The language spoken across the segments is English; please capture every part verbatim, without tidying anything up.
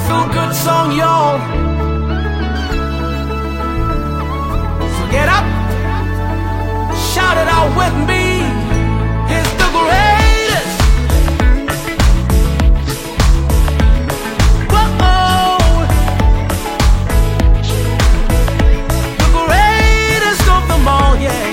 feel-good song, y'all. So get up, shout it out with me. It's the greatest. Whoa, the greatest of them all, yeah.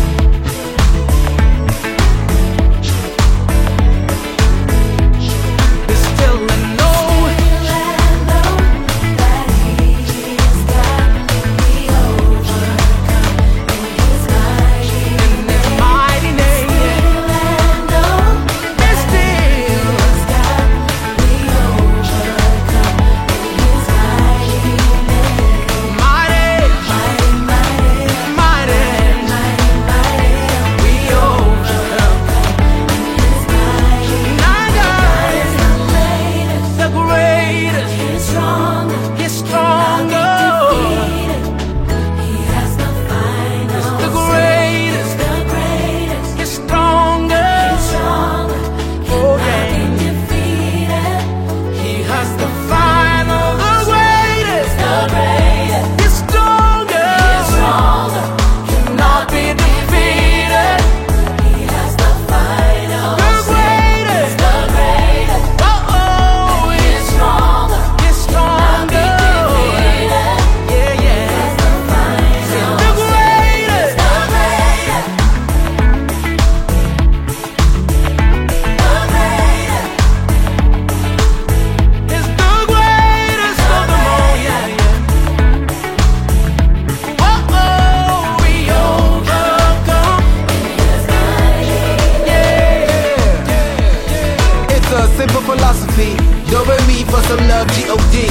Simple philosophy, do with me for some love, G O D.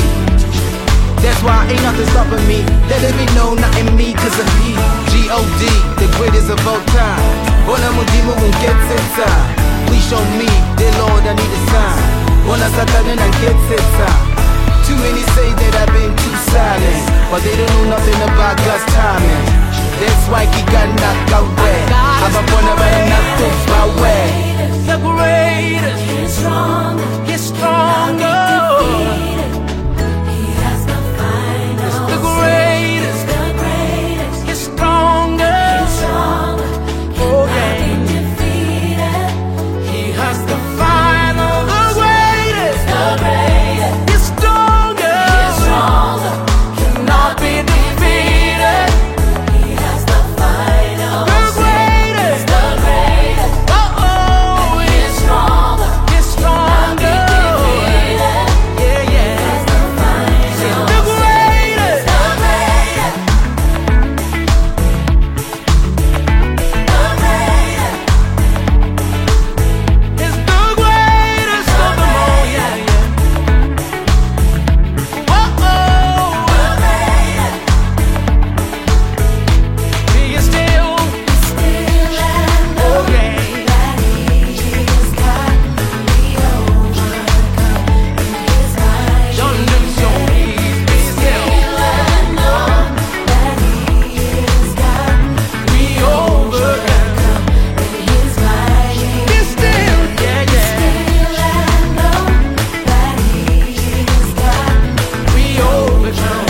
That's why ain't nothing stopping me. Letting me know nothing me, cause of he, G O D, the greatest of all time. Bona mudimu ungets inside. Please show me, dear Lord, I need a sign. Bona satanin and gets inside. Too many say that I've been too silent, but they don't know nothing about God's timing. That's why he got knocked out where I'm a bona but I'm not too far away. The greatest. He's stronger. He's stronger. He has the final the greatest. The greatest. He's stronger. He's stronger. Oh Cannot yeah. be defeated. He has the final. The greatest. The greatest. He's stronger. He's stronger. Cannot be defeated. He has the final The greatest. The greatest. Oh oh. He's stronger. He's stronger. Yeah yeah. The greatest. It's the greatest of them all, yeah, yeah. Whoa, be you still, okay. Don't lose your peace, be still, be overcome. Be still, yeah, yeah. We overcome.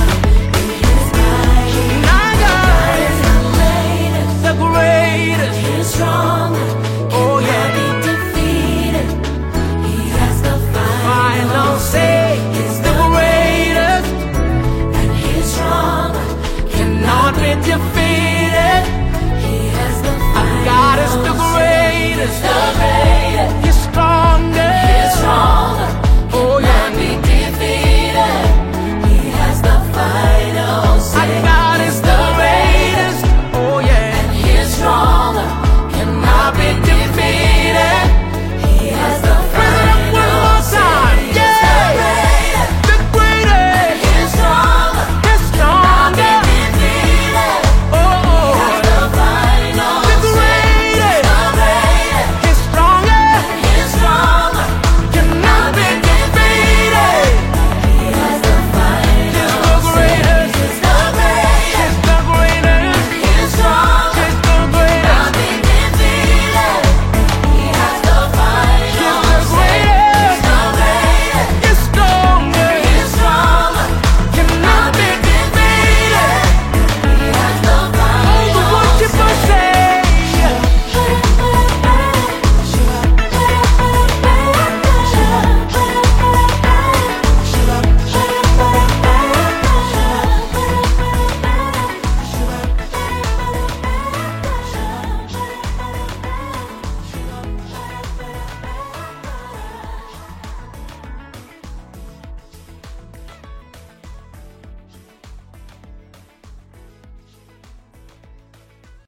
My God is the greatest. He's stronger. Oh yeah. Cannot be defeated. He has the Final say is the greatest. and he's stronger. Cannot be defeated. He has the God is the greatest. the greatest.